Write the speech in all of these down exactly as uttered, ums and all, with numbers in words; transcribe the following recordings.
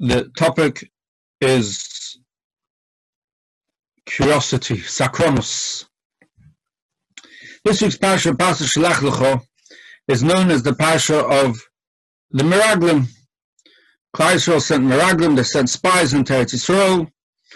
The topic is curiosity, sakronos. This week's parsha, Parsha Shelach Lecha, is known as the parsha of the Meraglim. Klal Yisrael sent Meraglim, they sent spies into Eretz Yisrael.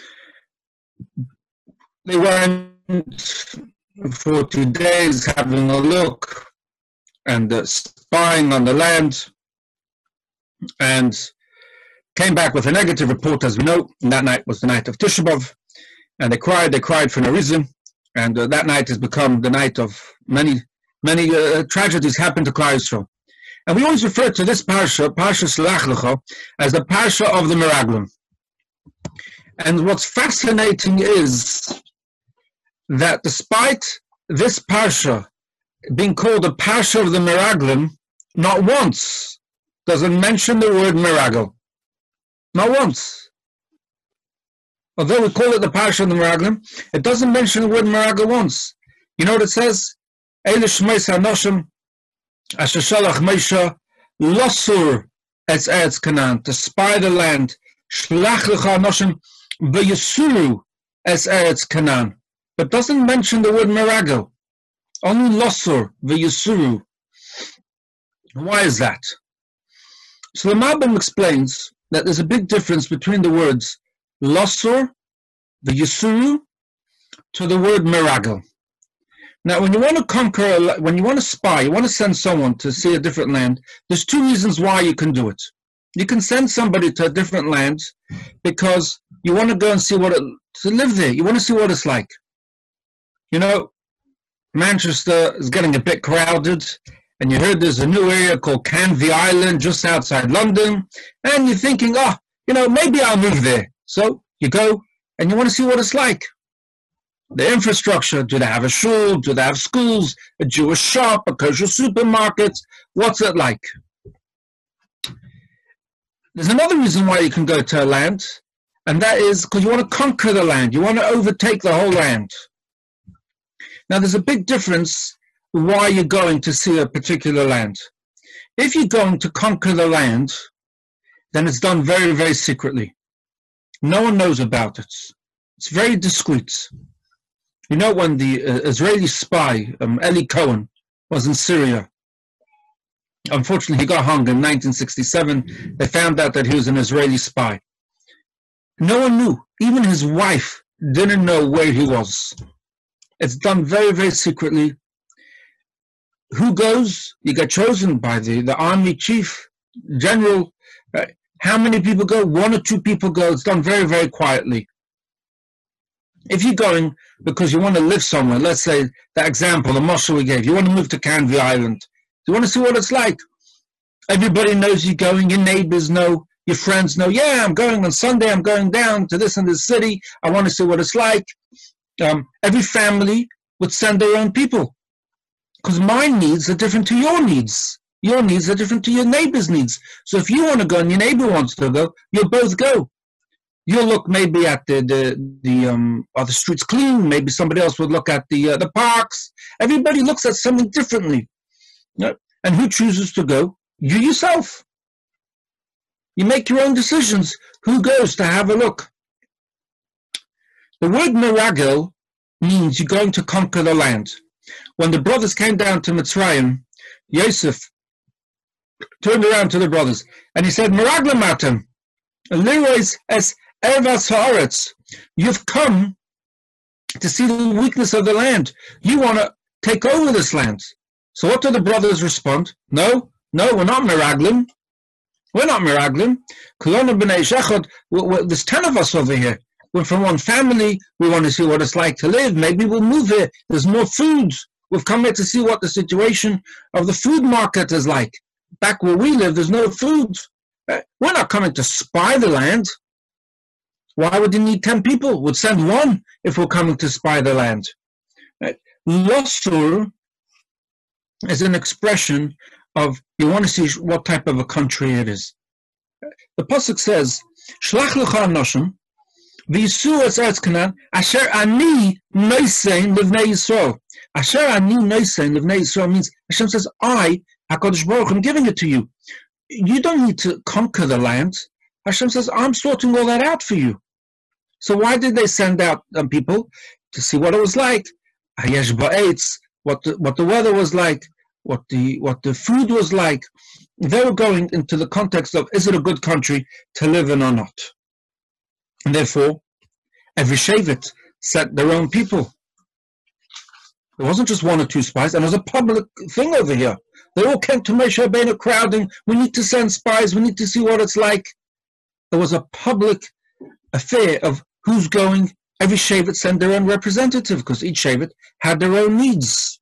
They went for two days having a look and uh, spying on the land, and came back with a negative report, as we know. And that night was the night of Tisha B'Av, and they cried, they cried for no reason, and uh, that night has become the night of many, many uh, tragedies happened to Klal Yisrael. And we always refer to this parsha, Parsha Shelach Lecha, as the parsha of the Meraglim. And what's fascinating is that despite this parsha being called the parsha of the Meraglim, not once does it mention the word Meragel. Not once. Although we call it the parsha of the Meraglim, it doesn't mention the word Meragel once. You know what it says? Eile Shmeis HaNoshim Asher Shalach Moshe Losur Es Eretz Canaan, to spy the land. Shlach Lecha Noshim V'Yisuru Es Eretz Canaan. But doesn't mention the word Meragel. Only Losur V'Yisuru. Why is that? So the Malbim explains that there's a big difference between the words Losur V'Yisuru to the word Meragel. Now, when you want to conquer, a, when you want to spy, you want to send someone to see a different land, there's two reasons why you can do it. You can send somebody to a different land because you want to go and see what it, to live there. You want to see what it's like. You know, Manchester is getting a bit crowded, and you heard there's a new area called Canvey Island just outside London, and you're thinking, oh, you know, maybe I'll move there. So you go, and you want to see what it's like. The infrastructure, do they have a shul, do they have schools, a Jewish shop, a kosher supermarket, what's it like? There's another reason why you can go to a land, and that is because you want to conquer the land, you want to overtake the whole land. Now there's a big difference why you're going to see a particular land. If you're going to conquer the land, then it's done very, very secretly. No one knows about it. It's very discreet. You know, when the uh, Israeli spy, um, Eli Cohen, was in Syria, unfortunately he got hung in nineteen sixty-seven, they found out that he was an Israeli spy. No one knew. Even his wife didn't know where he was. It's done very, very secretly. Who goes? You get chosen by the, the army chief, general. Uh, how many people go? One or two people go. It's done very, very quietly. If you're going because you want to live somewhere, let's say that example, the mashal we gave, you want to move to Canvey Island, you want to see what it's like. Everybody knows you're going, your neighbors know, your friends know, yeah, I'm going on Sunday, I'm going down to this and this city, I want to see what it's like. Um, every family would send their own people because my needs are different to your needs. Your needs are different to your neighbor's needs. So if you want to go and your neighbor wants to go, you'll both go. You'll look maybe at the the, the um are the streets clean? Maybe somebody else would look at the uh, the parks. Everybody looks at something differently. You know? And who chooses to go? You yourself. You make your own decisions. Who goes to have a look? The word Meragel means you're going to conquer the land. When the brothers came down to Mitzrayim, Yosef turned around to the brothers and he said, Meraglim atem, lirois es Ervas Haaretz, you've come to see the weakness of the land. You want to take over this land. So what do the brothers respond? No, no, we're not Meraglim. We're not Meraglim. There's ten of us over here. We're from one family. We want to see what it's like to live. Maybe we'll move here. There's more food. We've come here to see what the situation of the food market is like. Back where we live, there's no food. We're not coming to spy the land. Why would you need ten people? We'd send one if we're coming to spy the land. Right? Losur is an expression of you want to see what type of a country it is. The pasuk says, Shlach lecha noshim v'yisu es eretz Canaan asher ani noisein livnei Yisrael. Asher ani noisein livnei Yisrael means Hashem says, I, HaKadosh Baruch, I'm giving it to you. You don't need to conquer the land. Hashem says, I'm sorting all that out for you. So why did they send out um, people? To see what it was like. Hayesh ba'etz, what the, what the weather was like, what the what the food was like. They were going into the context of, is it a good country to live in or not? And therefore, every Shevet sent their own people. It wasn't just one or two spies, and it was a public thing over here. They all came to Moshe Rabbeinu crowding, we need to send spies, we need to see what it's like. It was a public affair of who's going. Every Shevet sent their own representative, because each Shevet had their own needs.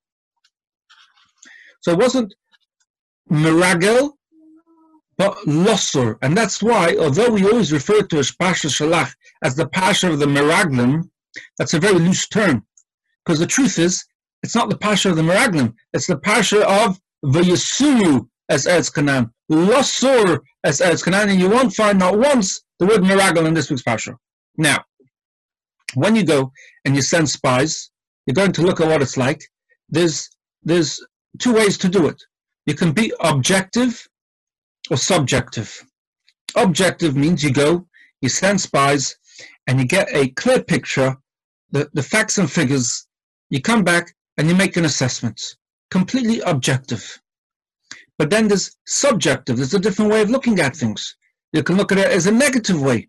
So it wasn't Meragel, but Losor. And that's why, although we always refer to as Pasha Shalach as the Pasha of the Meraglim, that's a very loose term. Because the truth is, it's not the Pasha of the Meraglim, it's the Pasha of Vayasuru as Eretz Canaan, Losor as Eretz Canaan, and you won't find not once the word Meragel in this week's Pasha. Now, when you go and you send spies, you're going to look at what it's like. There's there's two ways to do it. You can be objective or subjective. Objective means you go, you send spies, and you get a clear picture, the, the facts and figures. You come back and you make an assessment. Completely objective. But then there's subjective. There's a different way of looking at things. You can look at it as a negative way.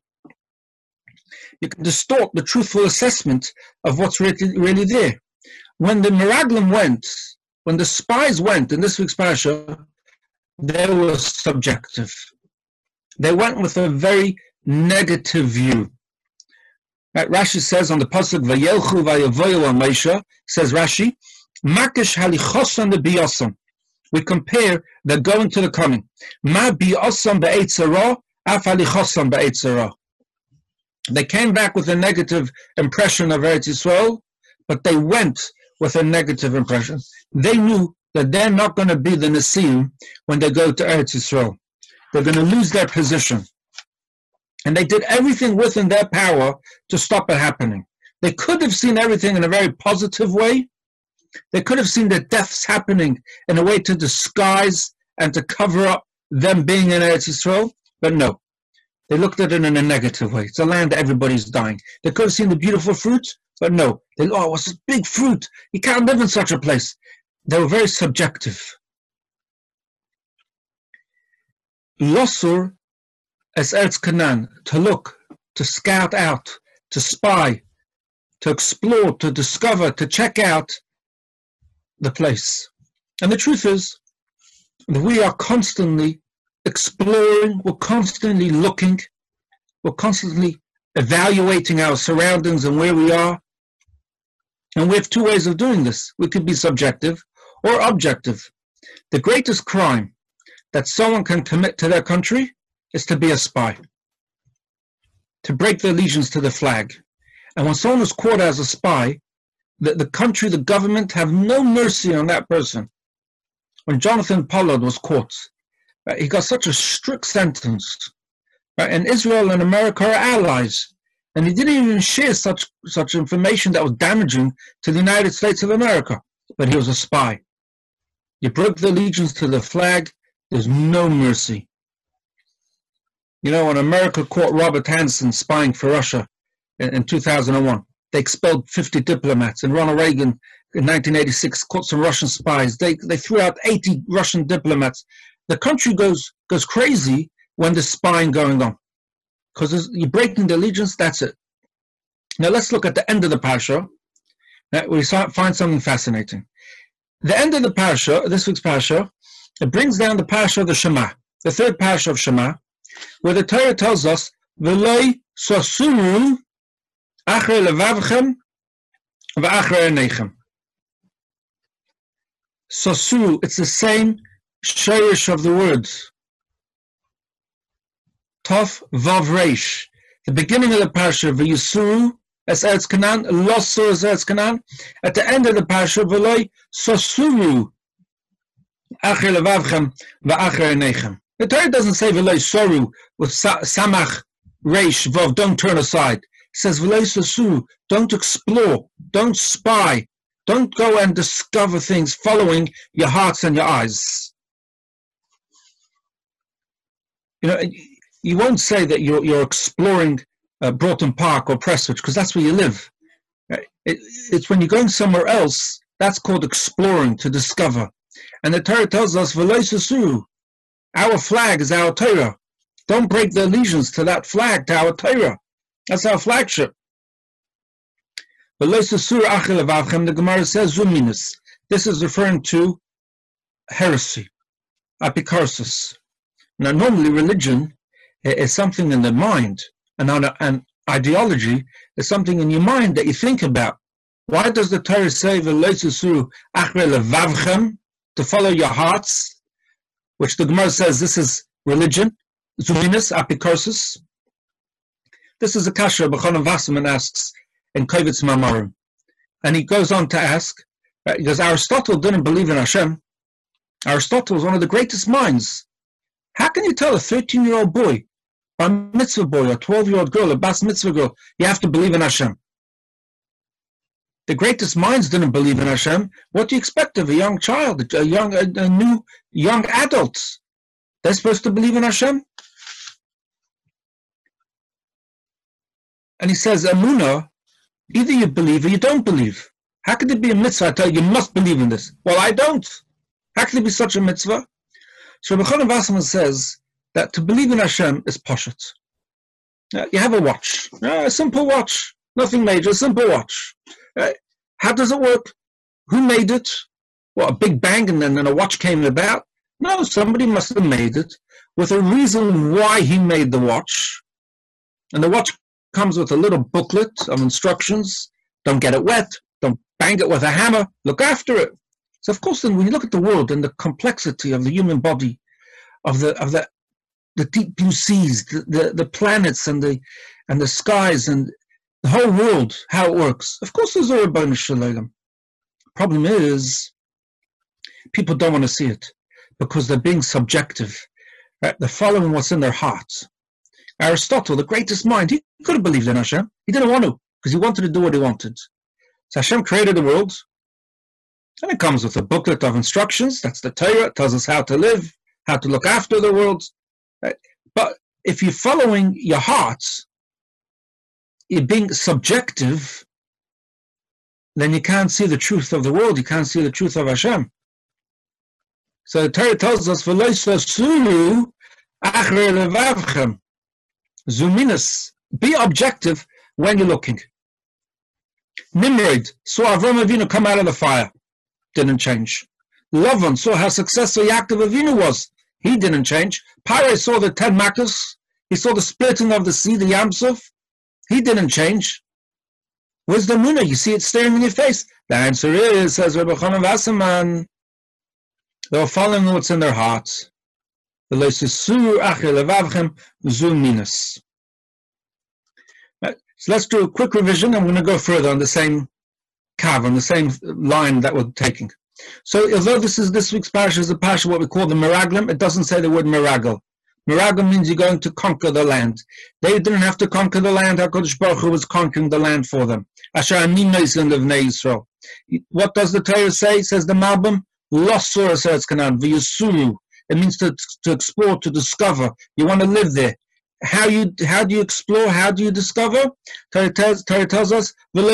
You can distort the truthful assessment of what's really, really there. When the Meraglim went, when the spies went in this week's parasha, they were subjective. They went with a very negative view. Right, Rashi says on the pasuk, "Vayelchu vayavoyu al Moshe," says Rashi, "Makish halichosan the biyosam." We compare the going to the coming. Ma biyosam be'etzara, af halichosan be'etzara. They came back with a negative impression of Eretz Yisrael, but they went with a negative impression. They knew that they're not going to be the Nesiim when they go to Eretz Yisrael. They're going to lose their position. And they did everything within their power to stop it happening. They could have seen everything in a very positive way. They could have seen the deaths happening in a way to disguise and to cover up them being in Eretz Yisrael, but no. They looked at it in a negative way. It's a land that everybody's dying. They could have seen the beautiful fruits, but no. They, oh, what's this big fruit? You can't live in such a place. They were very subjective. Losur as Eretz Canaan, to look, to scout out, to spy, to explore, to discover, to check out the place. And the truth is that we are constantly exploring, we're constantly looking, we're constantly evaluating our surroundings and where we are. And we have two ways of doing this. We could be subjective or objective. The greatest crime that someone can commit to their country is to be a spy, to break the allegiance to the flag. And when someone is caught as a spy, the, the country, the government have no mercy on that person. When Jonathan Pollard was caught, right, he got such a strict sentence. Right, and Israel and America are allies. And he didn't even share such, such information that was damaging to the United States of America. But he was a spy. You broke the allegiance to the flag, there's no mercy. You know, when America caught Robert Hansen spying for Russia in, in two thousand one, they expelled fifty diplomats. And Ronald Reagan in nineteen eighty-six caught some Russian spies. They, they threw out eighty Russian diplomats. The country goes, goes crazy when there's spying going on. Because you're breaking the allegiance, that's it. Now let's look at the end of the parasha. We find something fascinating. The end of the parasha, this week's parasha, it brings down the parasha of the Shema, the third parasha of Shema, where the Torah tells us, "V'loi sosuru achrei levavchem v'achrei einechem." Sosuru, it's the same shirish of the words. Tov Vav Reish. The beginning of the parasha, V'yisuru as Eretz Canaan, Losur as Eretz Canaan. At the end of the parasha, V'loi sosuru achrei levavchem v'achrei einechem. The Torah doesn't say V'loi soru with samach reish vav, don't turn aside. It says V'loi sosuru, don't explore, don't spy, don't go and discover things following your hearts and your eyes. You know, you won't say that you're, you're exploring uh, Broughton Park or Prestwich, because that's where you live. Right? It, it's when you're going somewhere else, that's called exploring, to discover. And the Torah tells us, V'lo yisasuru, our flag is our Torah. Don't break the allegiance to that flag, to our Torah. That's our flagship. V'lo yisasuru achel levavchem, the Gemara says, zuminus. This is referring to heresy, apikarsis. Now, normally religion is something in the mind, and an ideology is something in your mind that you think about. Why does the Torah say v'lo yisasuru achel levavchem, to follow your hearts, which the Gemara says this is religion, zuminus, apikarsis? This is a kasha B'chonim Wasserman asks in Kovitz Mamarim. And he goes on to ask, uh, because Aristotle didn't believe in Hashem. Aristotle was one of the greatest minds. How can you tell a thirteen-year-old boy, a mitzvah boy, a twelve-year-old girl, a bas mitzvah girl, you have to believe in Hashem? The greatest minds didn't believe in Hashem. What do you expect of a young child, a young, a, a new young adult? They're supposed to believe in Hashem? And he says, Emunah, either you believe or you don't believe. How could it be a mitzvah? I tell you, you must believe in this. Well, I don't. How can it be such a mitzvah? So B'chonim Wasserman says that to believe in Hashem is pashut. Uh, you have a watch, uh, a simple watch, nothing major, a simple watch. Uh, how does it work? Who made it? What, a big bang and then, then a watch came about? No, somebody must have made it with a reason why he made the watch. And the watch comes with a little booklet of instructions. Don't get it wet. Don't bang it with a hammer. Look after it. So of course, then when you look at the world and the complexity of the human body, of the of the the deep blue seas, the, the, the planets and the and the skies and the whole world, how it works. Of course, there's a Ribono Shel Olam. Problem is, people don't want to see it because they're being subjective. Right? They're following what's in their hearts. Aristotle, the greatest mind, he could have believed in Hashem. He didn't want to because he wanted to do what he wanted. So Hashem created the world, and it comes with a booklet of instructions. That's the Torah. It tells us how to live, how to look after the world. Right? But if you're following your hearts, you're being subjective, then you can't see the truth of the world. You can't see the truth of Hashem. So the Torah tells us, "V'lo yisasuru achrei levavchem." Zuminus, be objective when you're looking. Nimrod saw Avram Avinu come out of the fire, didn't change. Lavan saw how successful Yaakov Avinu was, he didn't change. Pare saw the ten makkos, he saw the splitting of the sea, the Yam Suf, he didn't change. Where's the Emunah? You see it staring in your face. The answer is, says Rabbi B'chonim Wasserman, they were following what's in their hearts. Right, so let's do a quick revision, and we're going to go further on the same kav, on the same line that we're taking. So although this is this week's parasha is a parasha what we call the Meraglim, it doesn't say the word Meragel. Meragel means you're going to conquer the land. They didn't have to conquer the land. HaKadosh Baruch Hu was conquering the land for them. Asher Amin Noisin Levnei Yisrael. What does the Torah say? It says the Malbim, Los Surah Eretz Canaan, V'Yusuru. It means to to explore, to discover. You want to live there. How you how do you explore? How do you discover? Torah tells, Torah tells us,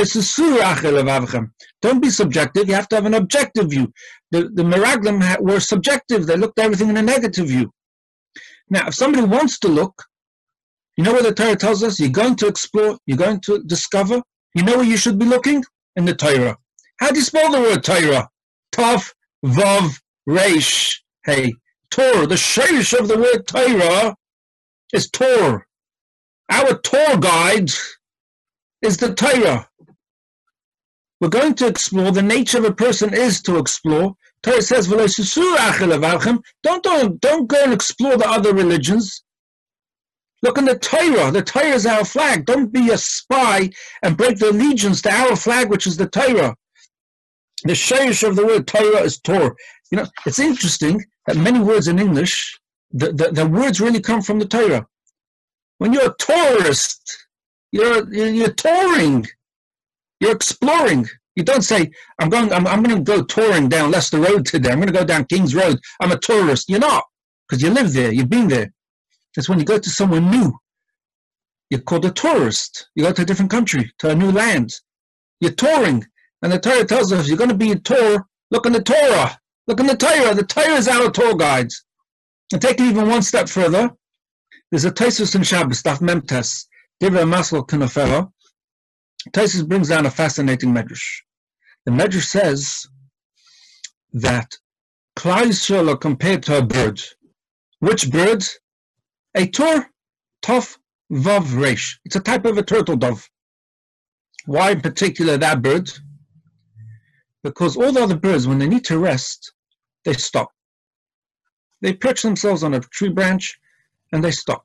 don't be subjective. You have to have an objective view. The the Meraglim were subjective. They looked at everything in a negative view. Now, if somebody wants to look, you know what the Torah tells us? You're going to explore. You're going to discover. You know where you should be looking? In the Torah. How do you spell the word Torah? Tav, Vav, Reish, Hey. Torah, the shirish of the word Torah is Torah. Our tour guide is the Torah. We're going to explore. The nature of a person is to explore. Torah says, don't, don't, don't go and explore the other religions. Look in the Torah. The Torah is our flag. Don't be a spy and break the allegiance to our flag, which is the Torah. The shirish of the word Torah is Torah. You know, it's interesting that many words in English, the, the, the words really come from the Torah. When you're a tourist, you're you're touring, you're exploring. You don't say, I'm going I'm I'm gonna go touring down Leicester Road today, I'm gonna go down King's Road, I'm a tourist. You're not, because you live there, you've been there. It's when you go to somewhere new. You're called a tourist. You go to a different country, to a new land. You're touring. And the Torah tells us, if you're going to be a tour, look in the Torah. Look in the Torah. The Torah is our tour guides. And take it even one step further. There's a Tosfos in Shabbos, Daf Memtes, Divrei Maslow Kunafera. Tosfos brings down a fascinating medrash. The medrash says that Klal Yisrael are compared to a bird. Which bird? A tur, tof, vav, reish. It's a type of a turtle dove. Why in particular that bird? Because all the other birds, when they need to rest, they stop. They perch themselves on a tree branch and they stop.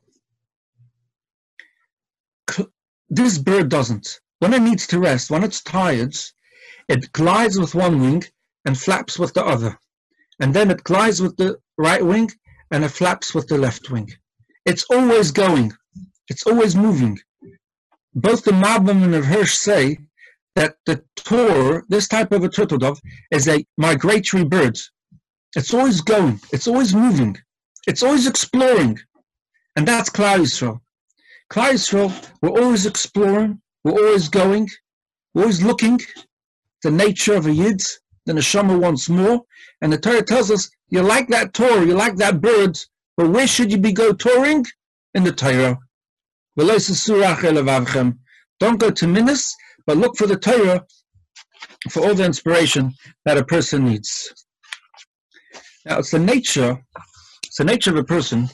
This bird doesn't. When it needs to rest, when it's tired, it glides with one wing and flaps with the other. And then it glides with the right wing and it flaps with the left wing. It's always going. It's always moving. Both the Malbim and the Hirsch say that the tur, this type of a turtle dove, is a migratory bird. It's always going. It's always moving. It's always exploring. And that's Klal Yisrael. Klal Yisrael, we're always exploring. We're always going. We're always looking. The nature of a Yid, the Neshama wants more. And the Torah tells us, you like that tur, you like that bird, but where should you be go touring? In the Torah. Don't go to Minas, but look for the Torah for all the inspiration that a person needs. Now, it's the nature, it's the nature of a person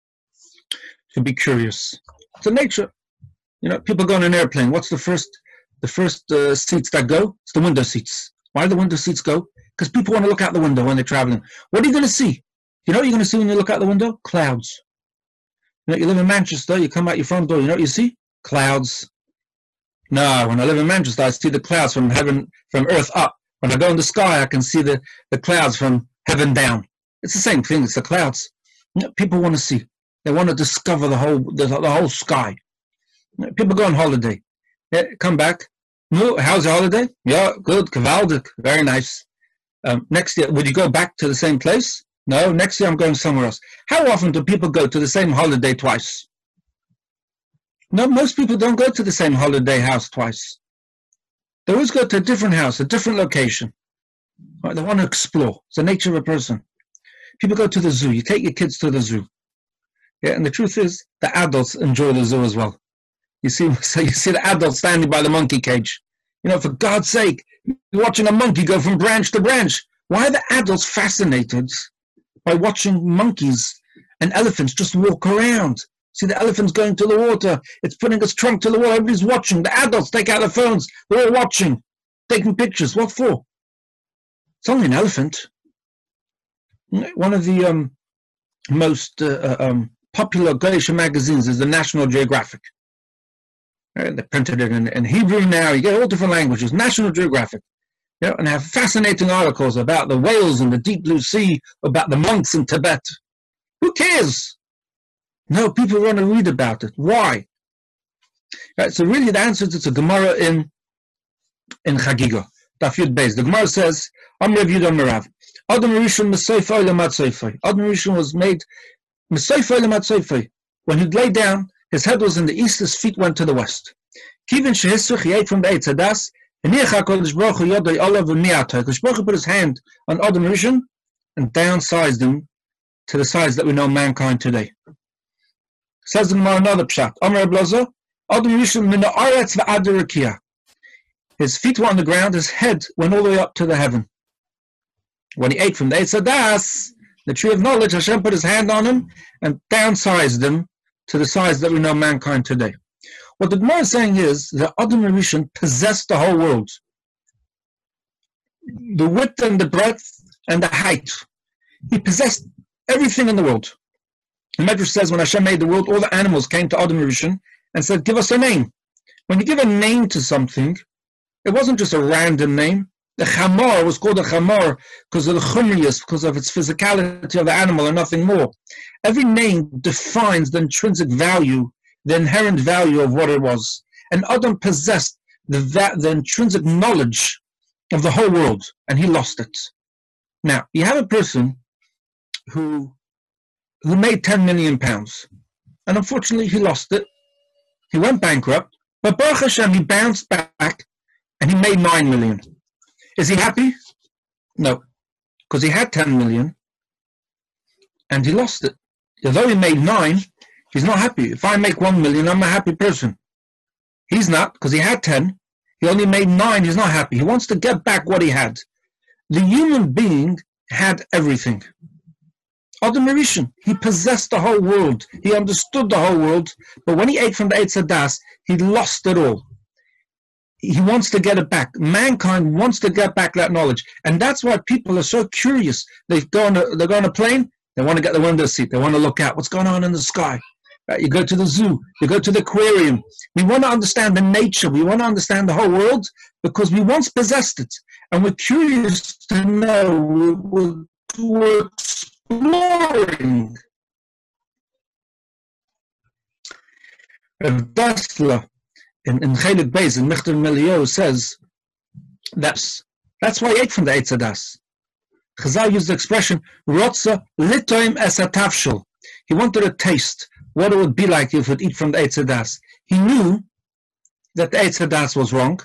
to be curious. It's the nature. You know, people go on an airplane. What's the first, the first uh, seats that go? It's the window seats. Why do the window seats go? Because people want to look out the window when they're traveling. What are you going to see? You know what you're going to see when you look out the window? Clouds. You know, you live in Manchester, you come out your front door, you know what you see? Clouds. No, when I live in Manchester, I see the clouds from heaven, from earth up. When I go in the sky, I can see the, the clouds from heaven down. It's the same thing, it's the clouds. You know, people want to see. They want to discover the whole the, the whole sky. You know, people go on holiday. Yeah, come back. No, how's your holiday? Yeah, good, gewaldig, very nice. Um, next year, would you go back to the same place? No, next year I'm going somewhere else. How often do people go to the same holiday twice? No, most people don't go to the same holiday house twice. They always go to a different house, a different location. Right? They want to explore. It's the nature of a person. People go to the zoo. You take your kids to the zoo. Yeah, and the truth is, the adults enjoy the zoo as well. You see, so you see the adults standing by the monkey cage. You know, for God's sake, you're watching a monkey go from branch to branch. Why are the adults fascinated by watching monkeys and elephants just walk around? See the elephant's going to the water. It's putting its trunk to the water. Everybody's watching. The adults take out their phones. They're all watching, taking pictures. What for? It's only an elephant. One of the um, most uh, um, popular Geisha magazines is the National Geographic. Right? They printed it in, in Hebrew now. You get all different languages. National Geographic. You know, and have fascinating articles about the whales in the deep blue sea, about the monks in Tibet. Who cares? No, people want to read about it. Why? Right, so really the answer is it's a Gemara in in Chagiga. Daf Yud Beis. The Gemara says, Am Rav Yudah Merav. Adam Rishon Mesoifai Lamad Soifai. Adam Rishon was made Mesoifai Lamad Soifai. When he lay down, his head was in the east, his feet went to the west. Kivin Shehisrich, he ate from the Eitz Hadas. HaKadosh Baruch Hu Yodai Olav V'mi'atah. HaKadosh Baruch Hu put his hand on Adam Rishon and downsized him to the size that we know mankind today. Says the Gemara another pshat. Amar Ablaza, Adam Rishon min ha'aretz v'ad ha'rakiyah. His feet were on the ground, his head went all the way up to the heaven. When he ate from the Eitz Hadas, the tree of knowledge, Hashem put his hand on him and downsized him to the size that we know mankind today. What the Gemara is saying is that Adam Rishon possessed the whole world. The width and the breadth and the height. He possessed everything in the world. The Medrash says when Hashem made the world, all the animals came to Adam Rishon and said, give us a name. When you give a name to something, it wasn't just a random name. The chamor was called a chamor because of the chumriyas, because of its physicality of the animal and nothing more. Every name defines the intrinsic value, the inherent value of what it was. And Adam possessed the, the intrinsic knowledge of the whole world, and he lost it. Now, you have a person who who made ten million pounds. and unfortunately he lost it. He went bankrupt, but Baruch Hashem, he bounced back, and he made nine million. Is he happy? No, because he had ten million, and he lost it. Although he made nine, he's not happy. If I make one million, I'm a happy person. He's not, because he had ten. He only made nine. He's not happy. He wants to get back what he had. The human being had everything. Adam Rishon, he possessed the whole world. He understood the whole world. But when he ate from the Eitz Hadas, he lost it all. He wants to get it back. Mankind wants to get back that knowledge. And that's why people are so curious. They go on a, they go on a plane, they want to get the window seat. They want to look out. What's going on in the sky? Right? You go to the zoo. You go to the aquarium. We want to understand the nature. We want to understand the whole world because we once possessed it. And we're curious to know. We're, we're exploring. Rav Dessler in, in Chelik Beis, in Michter Melio, says that's, that's why he ate from the Eitz Hadas. Chazal used the expression, Rotza litoim es hatavshel. He wanted to taste what it would be like if he would eat from the Eitz Hadas. He knew that the Eitz Hadas was wrong.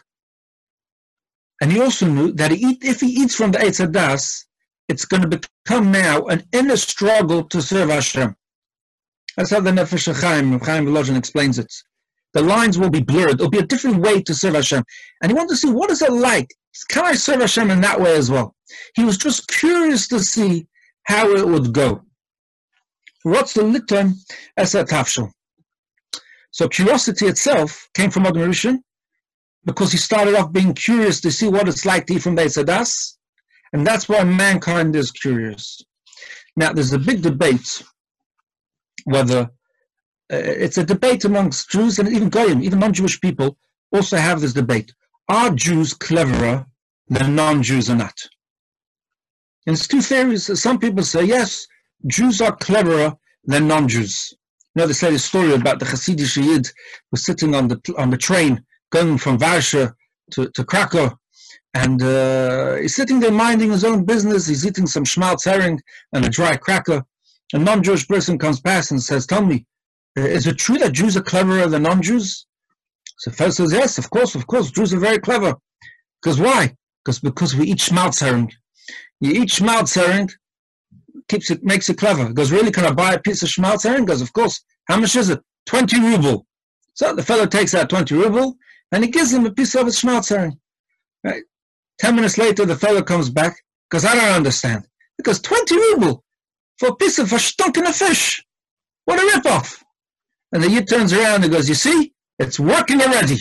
And he also knew that he eat, if he eats from the Eitz Hadas, it's going to become now an inner struggle to serve Hashem. That's how the Nefesh Chaim, Chaim Volozhin explains it. The lines will be blurred. It'll be a different way to serve Hashem. And he wanted to see, what is it like? Can I serve Hashem in that way as well? He was just curious to see how it would go. What's the litem as a tafshel? So curiosity itself came from Adam Rishon because he started off being curious to see what it's like to eat from the Eitz Hadas, and that's why mankind is curious. Now, there's a big debate whether uh, it's a debate amongst Jews and even Goyim, even non-Jewish people also have this debate. Are Jews cleverer than non-Jews or not? And it's two theories. Some people say, yes, Jews are cleverer than non-Jews. You know, they say the story about the Hasidic Yid who was sitting on the on the train going from Varsha to, to Krakow, and uh, he's sitting there minding his own business. He's eating some schmaltz herring and a dry cracker. A non-Jewish person comes past and says, tell me, is it true that Jews are cleverer than non-Jews? So the fellow says, yes, of course, of course, Jews are very clever. Because why? Because because we eat schmaltz herring. You eat schmaltz herring, keeps it, makes it clever. He goes, really, can I buy a piece of schmaltz herring? He goes, of course. How much is it? twenty ruble. So the fellow takes out twenty ruble, and he gives him a piece of his schmaltz herring. Right? Ten minutes later, the fellow comes back, because I don't understand. Because twenty ruble for a piece of a stunken fish. What a ripoff. And the Yid turns around and goes, you see, it's working already.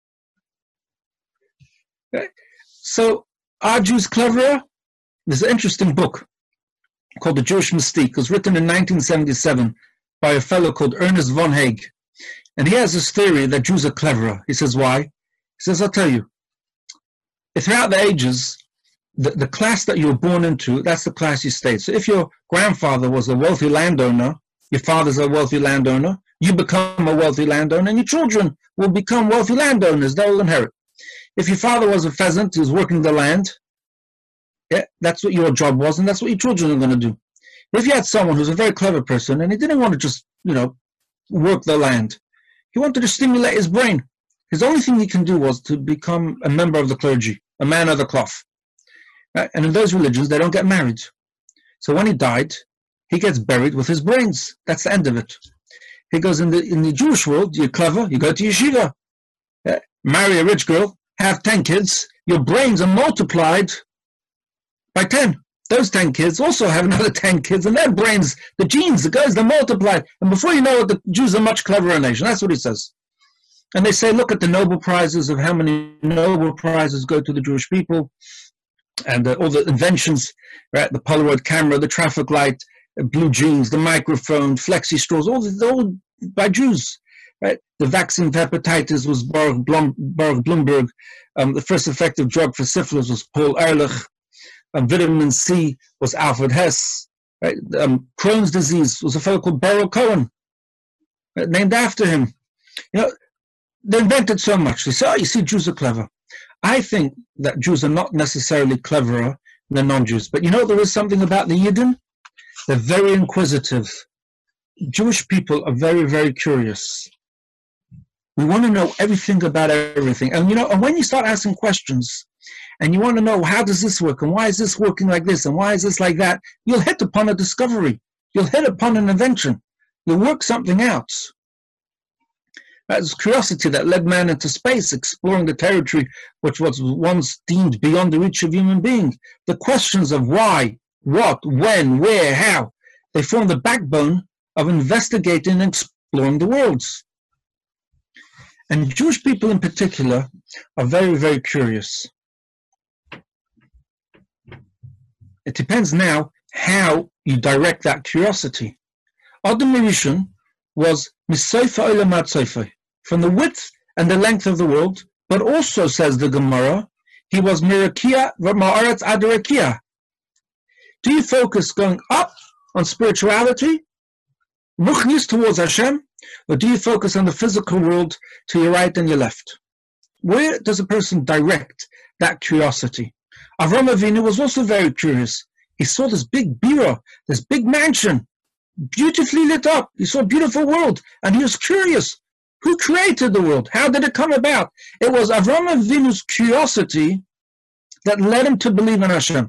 Right? So, are Jews cleverer? There's an interesting book called The Jewish Mystique. It was written in nineteen seventy-seven by a fellow called Ernest von Haig. And he has this theory that Jews are cleverer. He says, why? He says, I'll tell you. Throughout the ages, the, the class that you were born into, that's the class you stayed. So if your grandfather was a wealthy landowner, your father's a wealthy landowner, you become a wealthy landowner, and your children will become wealthy landowners. They will inherit. If your father was a pheasant who was working the land, yeah, that's what your job was, and that's what your children are going to do. But if you had someone who's a very clever person, and he didn't want to just, you know, work the land, he wanted to stimulate his brain. His only thing he can do was to become a member of the clergy, a man of the cloth. Right? And in those religions, they don't get married. So when he died, he gets buried with his brains. That's the end of it. He goes, in the in the Jewish world, you're clever, you go to yeshiva, yeah, marry a rich girl, have ten kids, your brains are multiplied by ten. Those ten kids also have another ten kids, and their brains, the genes, the guys, they're multiplied. And before you know it, the Jews are a much cleverer nation. That's what he says. And they say, look at the Nobel Prizes, of how many Nobel Prizes go to the Jewish people, and uh, all the inventions, right? The Polaroid camera, the traffic light, uh, blue jeans, the microphone, flexi straws, all, the, all by Jews, right? The vaccine for hepatitis was Baruch, Blum, Baruch Bloomberg. Um, the first effective drug for syphilis was Paul Ehrlich. Um, vitamin C was Alfred Hess. Right? Um, Crohn's disease was a fellow called Beryl Cohen, right? Named after him. You know, they invented so much. They say, oh, you see, Jews are clever. I think that Jews are not necessarily cleverer than non-Jews. But you know, there is something about the Yidden. They're very inquisitive. Jewish people are very, very curious. We want to know everything about everything. And, you know, and when you start asking questions and you want to know how does this work and why is this working like this and why is this like that, you'll hit upon a discovery. You'll hit upon an invention. You'll work something out. That's curiosity that led man into space, exploring the territory which was once deemed beyond the reach of human beings. The questions of why, what, when, where, how, they form the backbone of investigating and exploring the worlds. And Jewish people in particular are very, very curious. It depends now how you direct that curiosity. Adam Rishon was misofa olam ad sofa, from the width and the length of the world, but also, says the Gemara, he was mirakia ma'aretz ad rakia. Do you focus going up on spirituality, ruchnius towards Hashem, or do you focus on the physical world to your right and your left? Where does a person direct that curiosity? Avram Avinu was also very curious. He saw this big bira, this big mansion, beautifully lit up. He saw a beautiful world, and he was curious. Who created the world? How did it come about? It was Avram Avinu's curiosity that led him to believe in Hashem.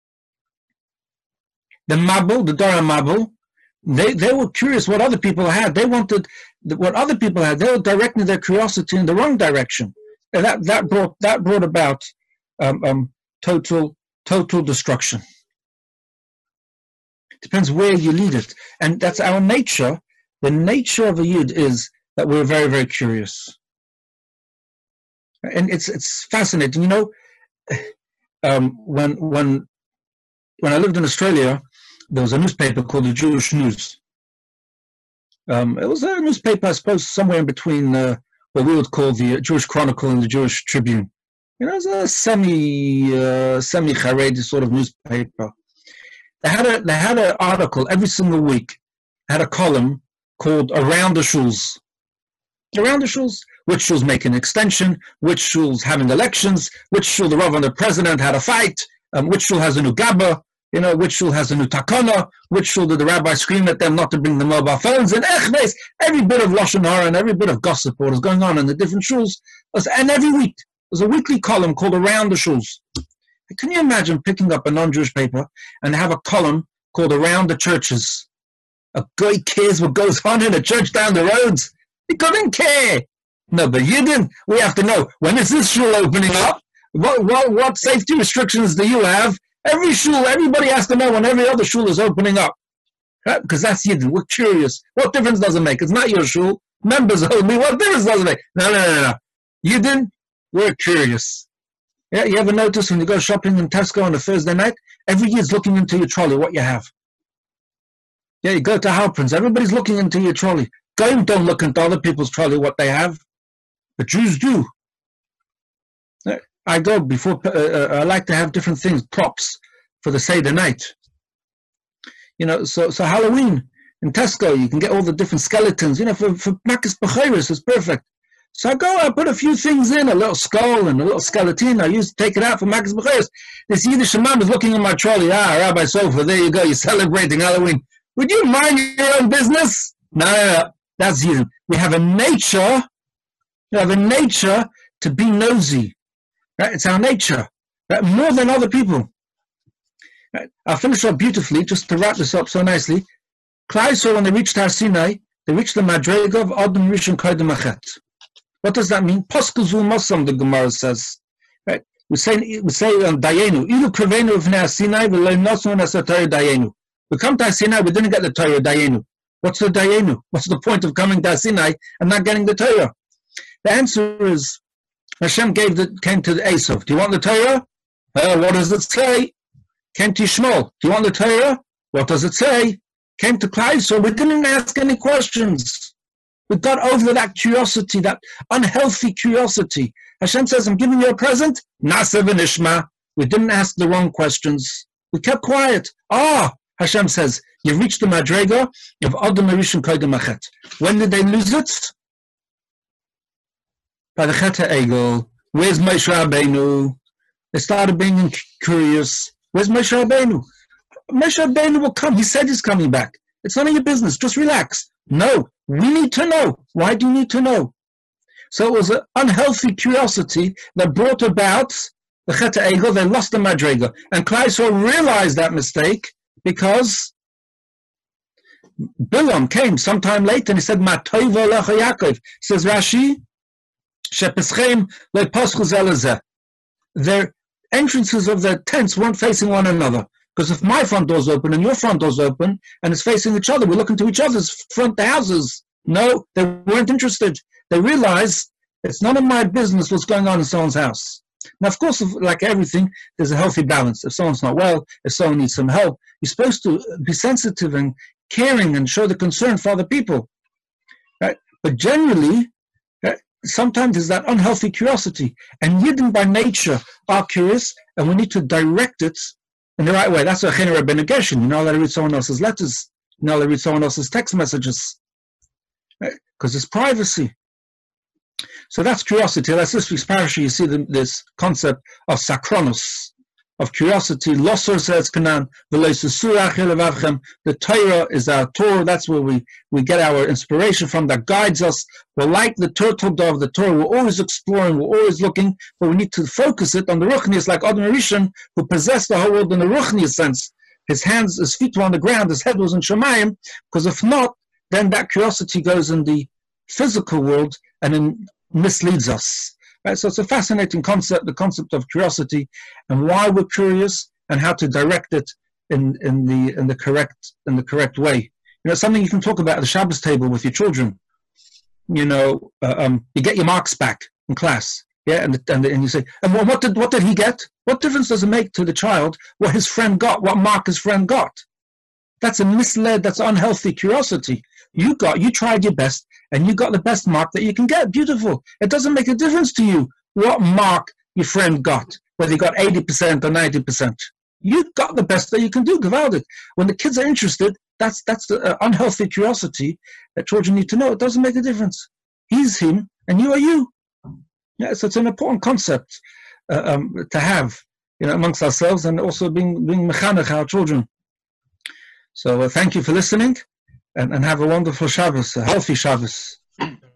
The Mabul, the Dora Mabul, they, they were curious what other people had. They wanted what other people had. They were directing their curiosity in the wrong direction. And that, that, brought, that brought about um, um, total, total destruction. Depends where you lead it. And that's our nature. The nature of a Yid is that we're very, very curious. And it's it's fascinating. You know, um, when when when I lived in Australia, there was a newspaper called the Jewish News. Um, it was a newspaper, I suppose, somewhere in between uh, what we would call the Jewish Chronicle and the Jewish Tribune. You know, it was a semi uh, semi Haredi sort of newspaper. They had a they had an article every single week. Had a column called Around the Shuls. Around the shuls, which shuls make an extension, which shuls having elections, which shul the Rav and the president had a fight, um, which shul has a new gabba, you know, which shul has a new takana, which shul did the rabbi scream at them not to bring the mobile phones, and echnes, every bit of lashon hara and every bit of gossip what was going on in the different shuls. And every week, there's a weekly column called Around the Shuls. Can you imagine picking up a non-Jewish paper and have a column called Around the Churches? A guy cares what goes on in a church down the roads. He couldn't care. No, but you didn't. We have to know, when is this shul opening up? What, what, what safety restrictions do you have? Every shul, everybody has to know when every other shul is opening up. Right? Because that's Yidden. We're curious. What difference does it make? It's not your shul. Members only. What difference does it make? No, no, no, no. Yidden, we're curious. Yeah, you ever notice when you go shopping in Tesco on a Thursday night, every Yid's looking into your trolley, what you have. Yeah, you go to Halprin's, everybody's looking into your trolley. Goyim don't look into other people's trolley what they have, but Jews do. I go before, uh, I like to have different things, props for the Seder night. You know, so so Halloween in Tesco, you can get all the different skeletons. You know, for, for Makkos B'chayros, it's perfect. So I go, I put a few things in, a little skull and a little skeleton. I used to take it out for Makkos B'chayros. This Yiddish imam is looking at my trolley. Ah, Rabbi Sofer, there you go, you're celebrating Halloween. Would you mind your own business? No, no, no. That's Yidden. We have a nature, we have a nature to be nosy. Right? It's our nature, right? More than other people. Right? I'll finish up beautifully, just to wrap this up so nicely. Klal Yisrael, when they reached Har Sinai, they reached the Madrega of Adam Rishon Koydem Achet. What does that mean? Poskel Zul Mosam, the Gemara says. Right? We say, we say on Dayenu, Ilu Krevenu of Har Sinai, V'lo Nosnu Nasatari Dayenu. We come to Har Sinai, we didn't get the Torah Dayenu. What's the Dayenu? What's the point of coming to Sinai and not getting the Torah? The answer is, Hashem gave the, came to the Esav. Do you want the Torah? Uh, what does it say? Came to Yishmael. Do you want the Torah? What does it say? Came to Klal Yisrael. We didn't ask any questions. We got over that curiosity, that unhealthy curiosity. Hashem says, I'm giving you a present. Nasa v'nishma. We didn't ask the wrong questions. We kept quiet. Ah, Hashem says, you've reached the Madrega of Adam Rishon Koydem Achet. When did they lose it? By the Chet HaEgel. Where's Moshe Rabbeinu? They started being curious. Where's Moshe Rabbeinu? Moshe Rabbeinu will come. He said he's coming back. It's none of your business. Just relax. No, we need to know. Why do you need to know? So it was an unhealthy curiosity that brought about the Chet Egel. They lost the Madrega. And Klal Yisrael realized that mistake because Bilam came sometime later and he said, Ma toivo lecha Yaakov. Says Rashi, Shepeschem le paschu zelazeh. Their entrances of their tents weren't facing one another. Because if my front door's open and your front door's open and it's facing each other, we look into each other's front houses. No, they weren't interested. They realized it's none of my business what's going on in someone's house. Now, of course, like everything, there's a healthy balance. If someone's not well, if someone needs some help, you're supposed to be sensitive and caring and show the concern for other people. Right? But generally, right, sometimes there's that unhealthy curiosity. And Yidden by nature are curious, and we need to direct it in the right way. That's a Chena Rabbeinu Gershon. You're not allowed to read someone else's letters. You're not allowed to read someone else's text messages. Right? Because it's privacy. So that's curiosity. That's this week's parasha. You see the, this concept of sakronos, of curiosity. Losor says Kanan, the Torah is our Torah. That's where we, we get our inspiration from, that guides us. We're like the turtle dove, the Torah. We're always exploring, we're always looking, but we need to focus it on the Ruchnius, like Adam Rishon, who possessed the whole world in the Ruchnius sense. His hands, his feet were on the ground, his head was in Shemayim, because if not, then that curiosity goes in the physical world and then misleads us. Right? So it's a fascinating concept, the concept of curiosity, and why we're curious, and how to direct it in, in the in the correct in the correct way. You know, something you can talk about at the Shabbos table with your children. You know, uh, um, you get your marks back in class, yeah, and and, and you say, and what did what did he get? What difference does it make to the child what his friend got, what mark his friend got? That's a misled, that's unhealthy curiosity. You got, you tried your best, and you got the best mark that you can get. Beautiful. It doesn't make a difference to you what mark your friend got, whether he got eighty percent or ninety percent. You got the best that you can do. Gewaldig. When the kids are interested, that's that's an unhealthy curiosity that children need to know. It doesn't make a difference. He's him, and you are you. Yeah, so it's an important concept uh, um, to have, you know, amongst ourselves, and also being being mechanech our children. So uh, thank you for listening, and, and have a wonderful Shabbos, a healthy Shabbos.